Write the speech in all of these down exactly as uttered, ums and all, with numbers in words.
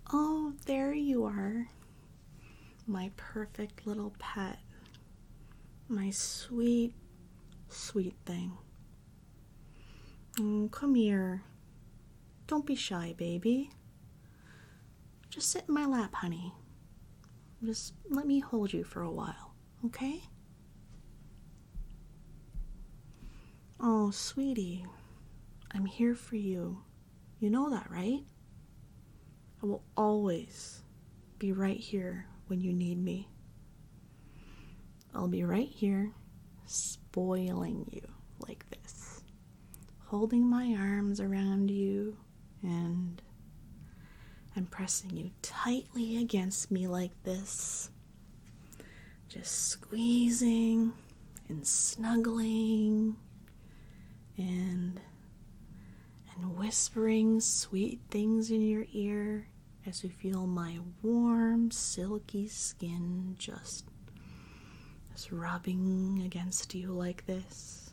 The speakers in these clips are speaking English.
Oh, there you are. My perfect little pet. My sweet, sweet thing. Mm, come here. Don't be shy, baby. Just sit in my lap, honey. Just let me hold you for a while, okay? Oh, sweetie, I'm here for you. You know that, right? I will always be right here when you need me. I'll be right here, spoiling you like this, holding my arms around you and and pressing you tightly against me like this, just squeezing and snuggling and and whispering sweet things in your ear as you feel my warm, silky skin just, just rubbing against you like this.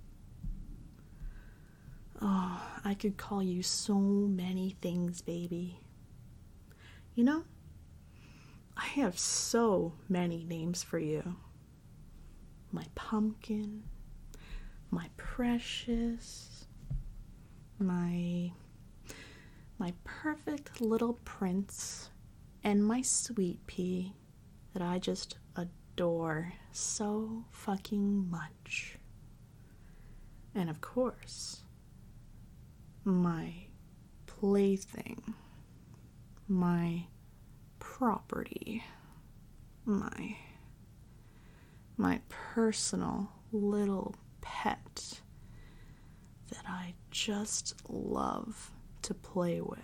Oh, I could call you so many things, baby. You know, I have so many names for you. My pumpkin, my precious, my my perfect little prince, and my sweet pea that I just adore so fucking much. And of course, my plaything, my property, my my personal little pet that I just love to play with.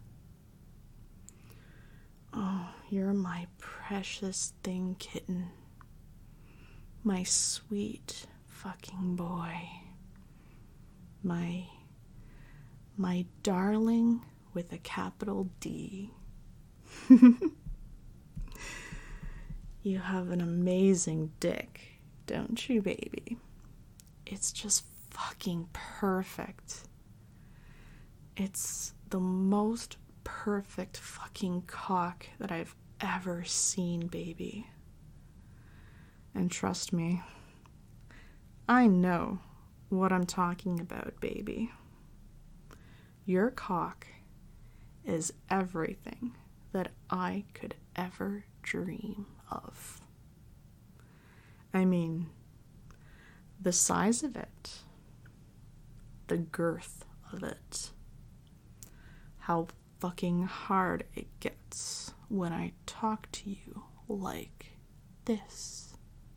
Oh, you're my precious thing, kitten. My sweet fucking boy. My my darling with a capital D. You have an amazing dick, don't you, baby? It's just fucking perfect. It's the most perfect fucking cock that I've ever seen, baby. And trust me, I know what I'm talking about, baby. Your cock is everything that I could ever dream of. I mean, the size of it, the girth of it, how fucking hard it gets when I talk to you like this.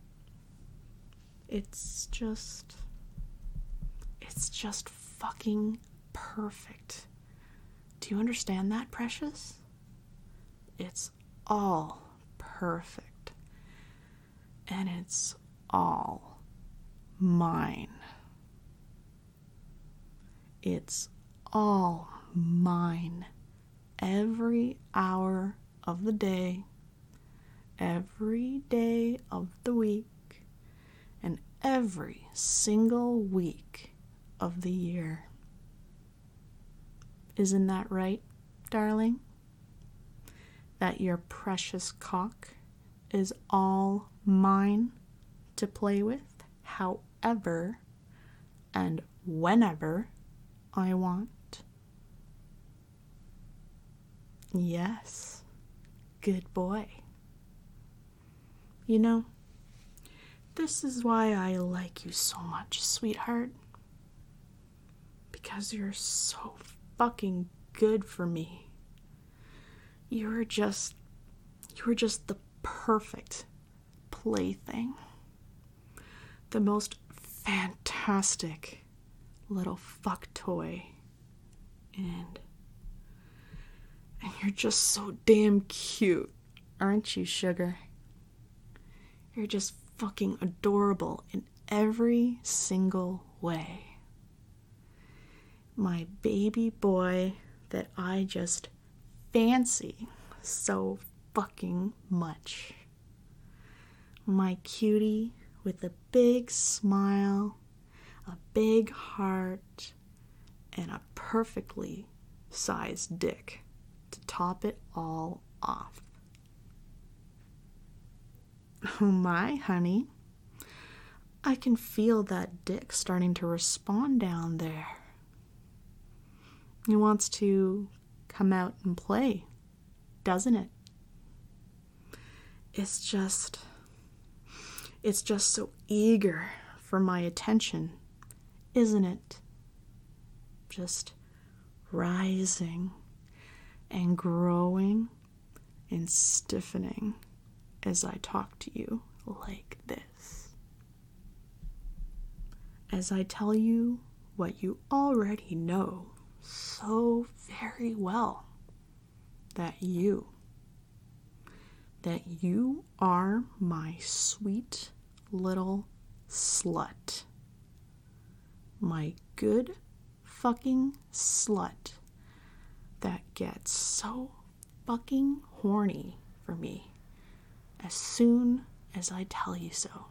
It's just, it's just fucking perfect. Do you understand that, precious? It's all perfect. And it's all mine. It's all mine. Every hour of the day, every day of the week, and every single week of the year. Isn't that right, darling? That your precious cock is all mine to play with however and whenever I want. Yes, good boy. You know, this is why I like you so much, sweetheart. Because you're so fucking good for me. You're just, you're just the perfect plaything. The most fantastic little fuck toy. And, and you're just so damn cute, aren't you, sugar? You're just fucking adorable in every single way. My baby boy that I just fancy so fucking much. My cutie with a big smile, a big heart, and a perfectly sized dick to top it all off. Oh my, honey. I can feel that dick starting to respond down there. He wants to come out and play, doesn't it? It's just, it's just so eager for my attention, isn't it? Just rising and growing and stiffening as I talk to you like this. As I tell you what you already know so very well, that you, that you are my sweet little slut. My good fucking slut that gets so fucking horny for me as soon as I tell you so.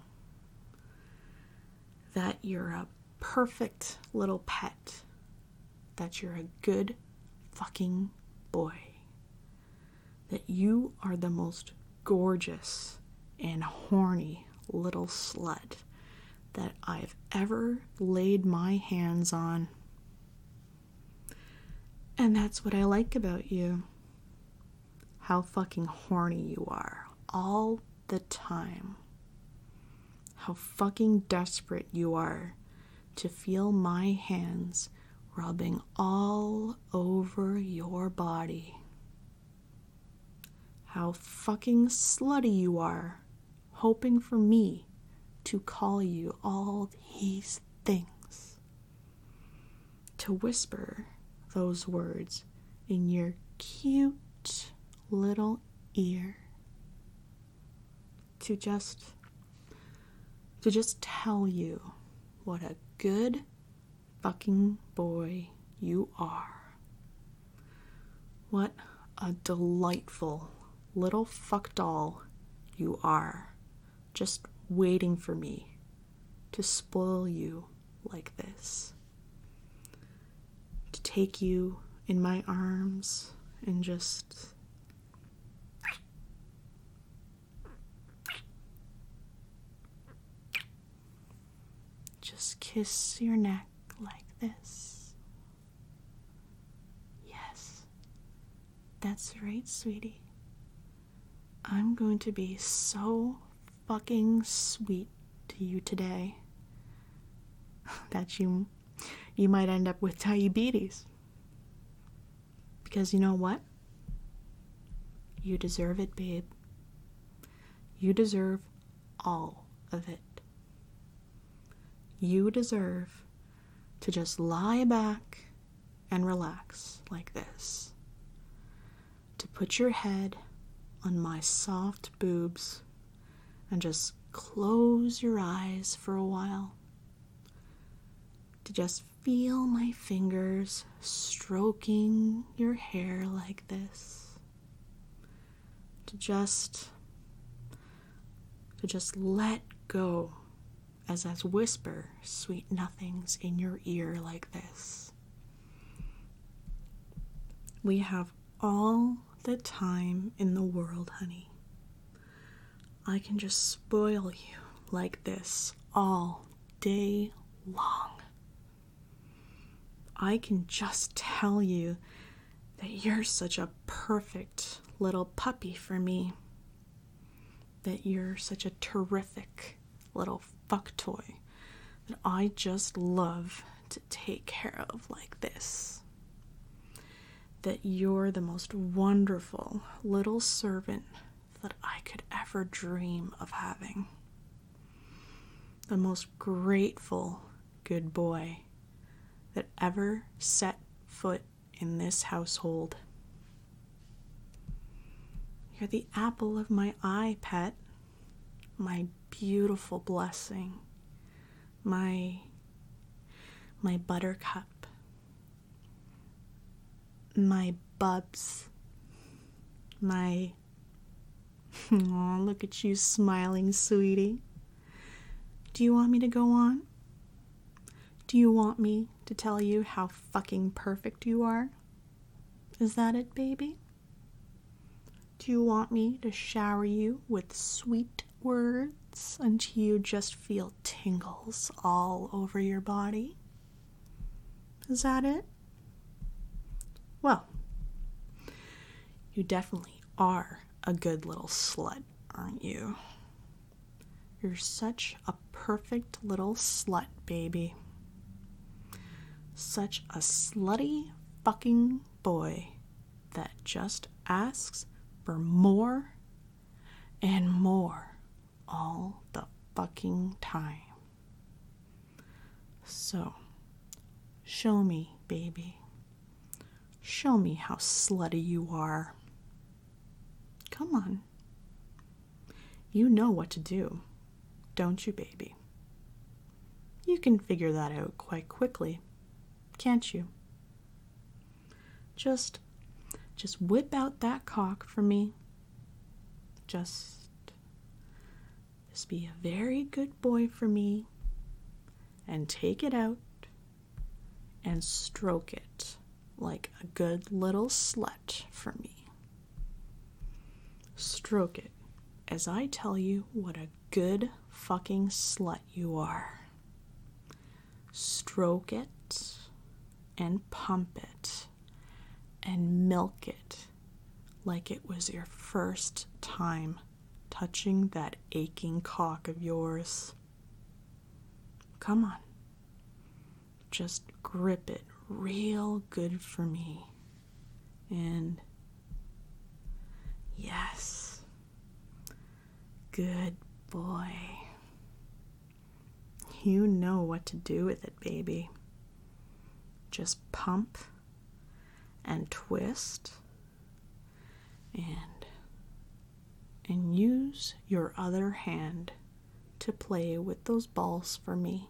That you're a perfect little pet. That you're a good fucking boy. That you are the most gorgeous and horny little slut that I've ever laid my hands on. And that's what I like about you. How fucking horny you are all the time. How fucking desperate you are to feel my hands rubbing all over your body. How fucking slutty you are, hoping for me to call you all these things. To whisper those words in your cute little ear. To just, to just tell you what a good fucking boy you are. What a delightful little fuck doll you are, just waiting for me to spoil you like this. To take you in my arms and just just kiss your neck like this. Yes, that's right, sweetie. I'm going to be so fucking sweet to you today that you you might end up with diabetes. Because you know what? You deserve it, babe. You deserve all of it. You deserve to just lie back and relax like this. To put your head on my soft boobs and just close your eyes for a while. To just feel my fingers stroking your hair like this. To just, to just let go as I whisper sweet nothings in your ear like this. We have all the time in the world, honey. I can just spoil you like this all day long. I can just tell you that you're such a perfect little puppy for me. That you're such a terrific little fuck toy that I just love to take care of like this. That you're the most wonderful little servant that I could ever dream of having. The most grateful good boy that ever set foot in this household. You're the apple of my eye, pet. My beautiful blessing. My, my buttercup. My bubs. My... Aw, look at you smiling, sweetie. Do you want me to go on? Do you want me to tell you how fucking perfect you are? Is that it, baby? Do you want me to shower you with sweet words until you just feel tingles all over your body? Is that it? Well, you definitely are a good little slut, aren't you? You're such a perfect little slut, baby. Such a slutty fucking boy that just asks for more and more all the fucking time. So, show me, baby. Show me how slutty you are. Come on. You know what to do, don't you, baby? You can figure that out quite quickly, can't you? Just, just whip out that cock for me. Just, just be a very good boy for me and take it out and stroke it like a good little slut for me. Stroke it as I tell you what a good fucking slut you are. Stroke it and pump it and milk it like it was your first time touching that aching cock of yours. Come on. Just grip it real good for me. And yes, good boy. You know what to do with it, baby. Just pump and twist and and use your other hand to play with those balls for me.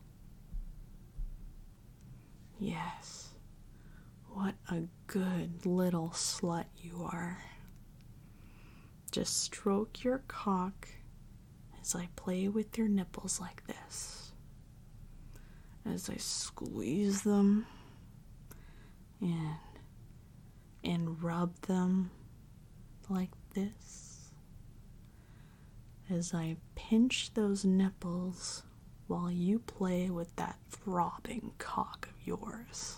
Yes, what a good little slut you are. Just stroke your cock as I play with your nipples like this. As I squeeze them and and rub them like this. As I pinch those nipples while you play with that throbbing cock of yours.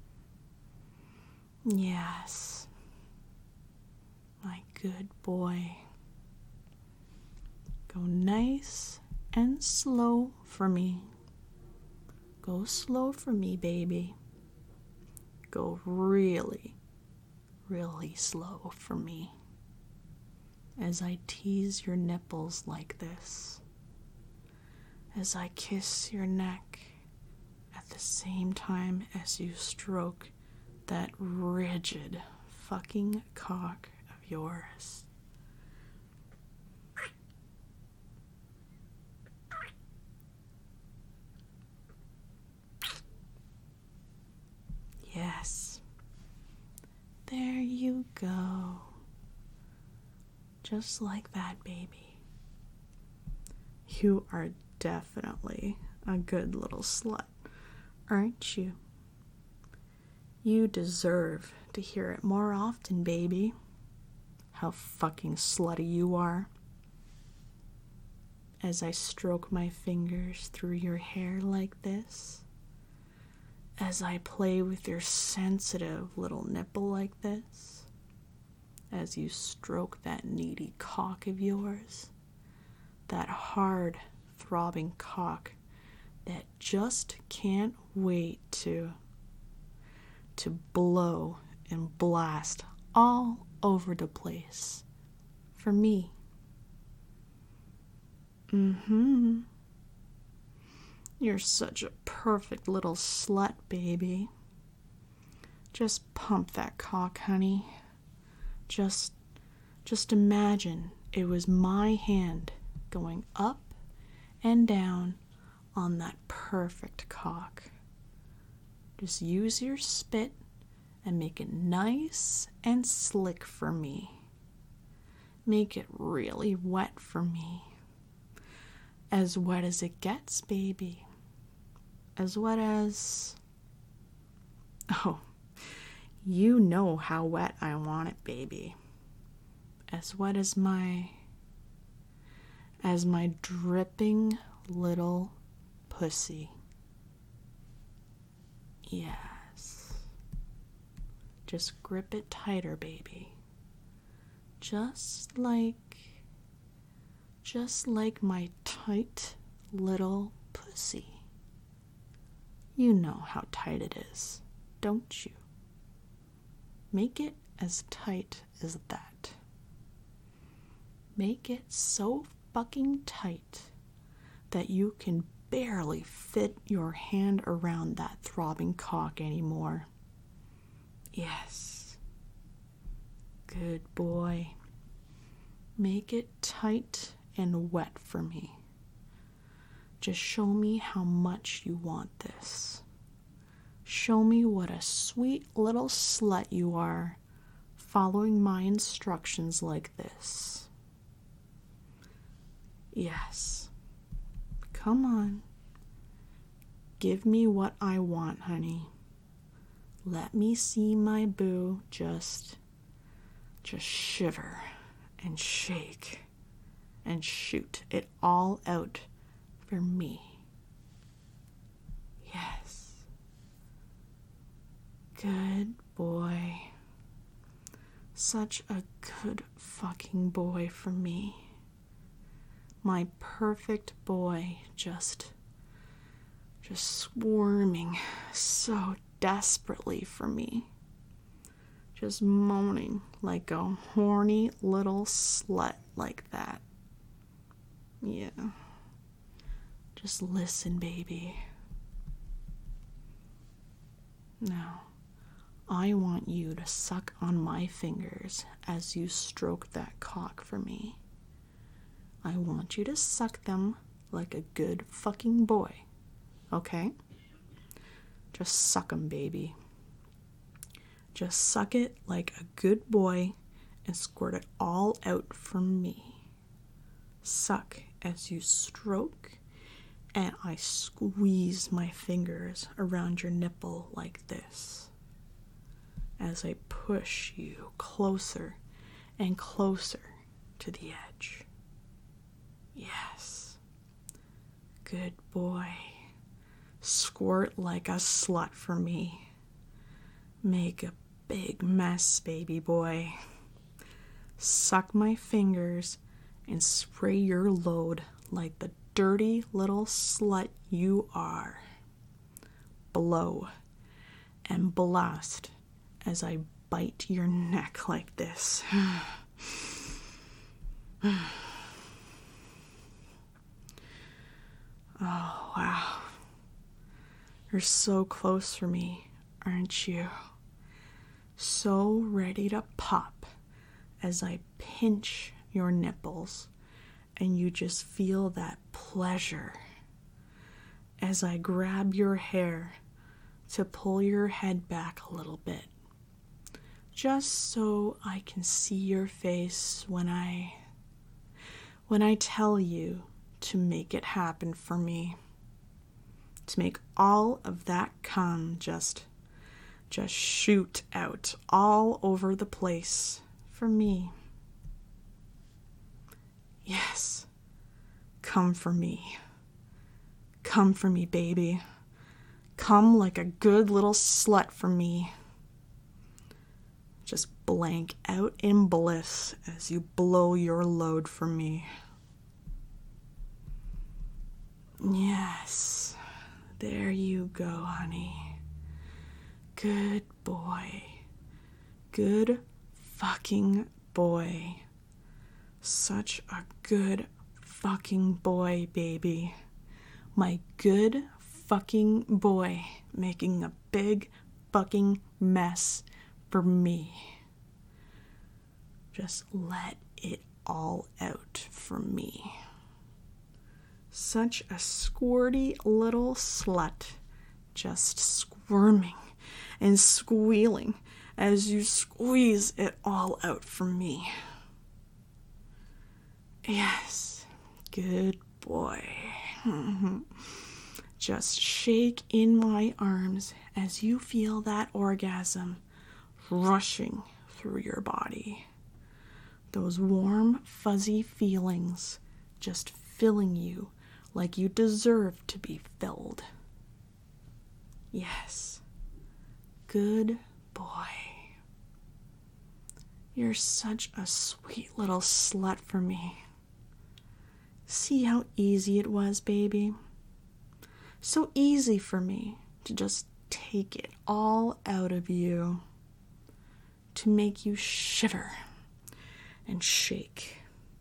Yes, my good boy. Go nice and slow for me. Go slow for me, baby. Go really, really slow for me. As I tease your nipples like this. As I kiss your neck at the same time as you stroke that rigid fucking cock of yours. Yes. There you go. Just like that, baby. You are definitely a good little slut, aren't you? You deserve to hear it more often, baby. How fucking slutty you are. As I stroke my fingers through your hair like this. As I play with your sensitive little nipple like this. As you stroke that needy cock of yours. That hard, throbbing cock that just can't wait to to blow and blast all over the place for me. Mm-hmm. You're such a perfect little slut, baby. Just pump that cock, honey. Just just imagine it was my hand going up and down on that perfect cock. Just use your spit and make it nice and slick for me. Make it really wet for me. As wet as it gets, baby. As wet as... Oh, you know how wet I want it, baby. as wet as my, as my dripping little pussy. Yes. Just grip it tighter, baby. Just like, just like my tight little pussy. You know how tight it is, don't you? Make it as tight as that. Make it so fucking tight that you can barely fit your hand around that throbbing cock anymore. Yes. Good boy. Make it tight and wet for me. Just show me how much you want this. Show me what a sweet little slut you are, following my instructions like this. Yes. Come on. Give me what I want, honey. Let me see my boo just, just shiver and shake and shoot it all out for me. Yes. Good boy. Such a good fucking boy for me. My perfect boy, just, just squirming so desperately for me. Just moaning like a horny little slut like that. Yeah. Just listen, baby. Now, I want you to suck on my fingers as you stroke that cock for me. I want you to suck them like a good fucking boy, okay? Just suck 'em, baby. Just suck it like a good boy and squirt it all out from me. Suck as you stroke, and I squeeze my fingers around your nipple like this, as I push you closer and closer to the edge. Yes. Good boy. Squirt like a slut for me. Make a big mess, baby boy. Suck my fingers and spray your load like the dirty little slut you are. Blow and blast as I bite your neck like this. Oh, wow. You're so close for me, aren't you? So ready to pop as I pinch your nipples and you just feel that pleasure as I grab your hair to pull your head back a little bit, just so I can see your face when I when I tell you to make it happen for me, to make all of that cum just just shoot out all over the place for me. Yes, come for me. Come for me, baby. Come like a good little slut for me. Just blank out in bliss as you blow your load for me. Yes, there you go, honey. Good boy. Good fucking boy. Such a good fucking boy, baby. My good fucking boy making a big fucking mess for me. Just let it all out for me. Such a squirty little slut, just squirming and squealing as you squeeze it all out for me. Yes, good boy. Just shake in my arms as you feel that orgasm rushing through your body. Those warm, fuzzy feelings just filling you like you deserve to be filled. Yes. Good boy. You're such a sweet little slut for me. See how easy it was, baby? So easy for me to just take it all out of you, to make you shiver and shake.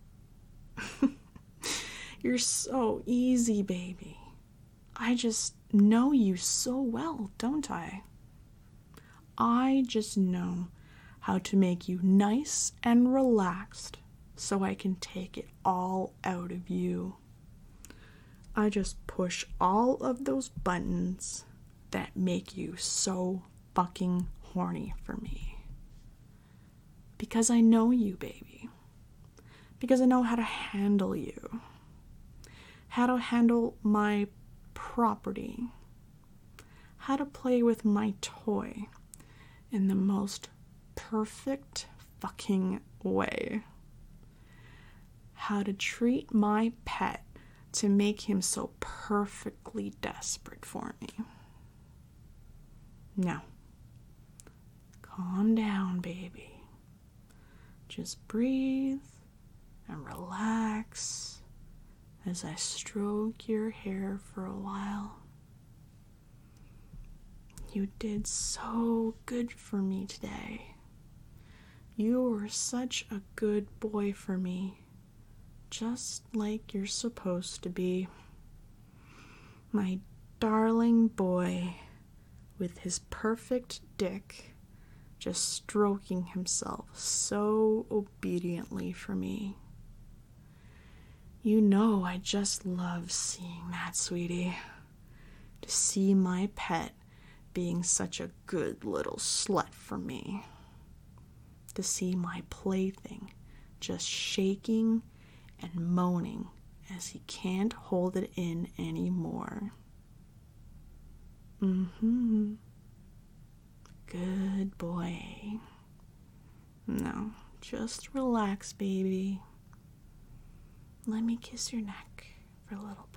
You're so easy, baby. I just know you so well, don't I? I just know how to make you nice and relaxed so I can take it all out of you. I just push all of those buttons that make you so fucking horny for me. Because I know you, baby. Because I know how to handle you. How to handle my property. How to play with my toy in the most perfect fucking way. How to treat my pet to make him so perfectly desperate for me. Now, calm down, baby. Just breathe and relax as I stroke your hair for a while. You did so good for me today. You were such a good boy for me, just like you're supposed to be. My darling boy with his perfect dick just stroking himself so obediently for me. You know I just love seeing that, sweetie. To see my pet being such a good little slut for me. To see my plaything just shaking and moaning as he can't hold it in anymore. Mm-hmm. Good boy. Now, just relax, baby. Let me kiss your neck for a little